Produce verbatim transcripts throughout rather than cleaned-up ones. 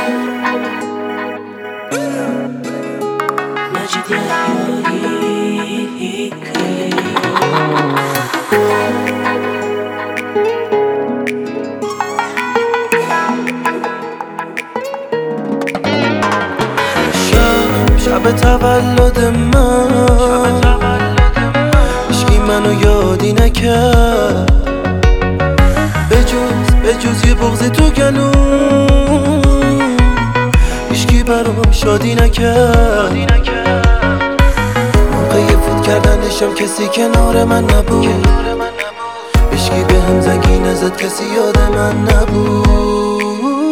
شب تولد من هیچکی منو یادی نکرد بجز بجز یه بغض تو گلوم هیچکی برام شادی نکرد. موقع فوت کردنشم کسی کنار من نبود، هیچکی به هم زنگی نزد، کسی یاد من نبود.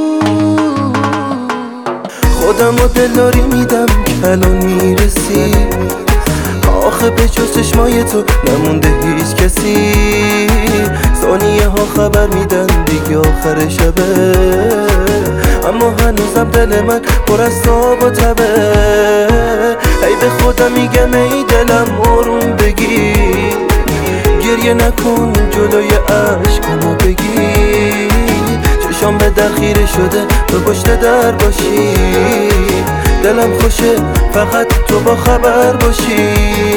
خودم و دلداری میدم که الان میرسی، آخه به جز چشمای تو نمونده هیچ کسی. ثانیه ها خبر میدن دیگه آخر شبه، اما هنوزم دل من پر از تاب و تبه. ای به خودم میگم ای دلم آروم بگیر، گریه نکن جلوی عشقامو بگیر. چشام به در خیره شده تو پشت در باشی، دلم خوشه فقط تو با خبر باشی.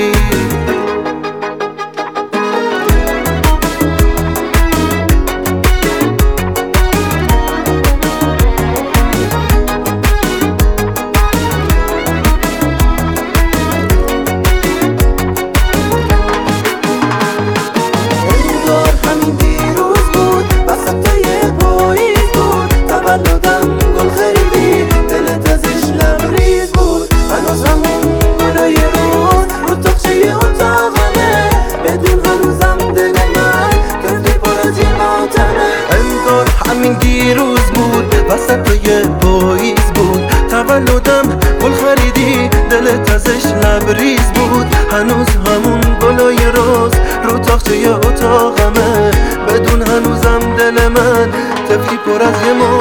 همین دیروز بود وسط یه پاییز بود، تولدم گل خریدی دلت ازش لبریز بود. هنوز همون گلای روز رو تاقچه اتاقمه، بدون هنوزم دل من طفلی پر از یه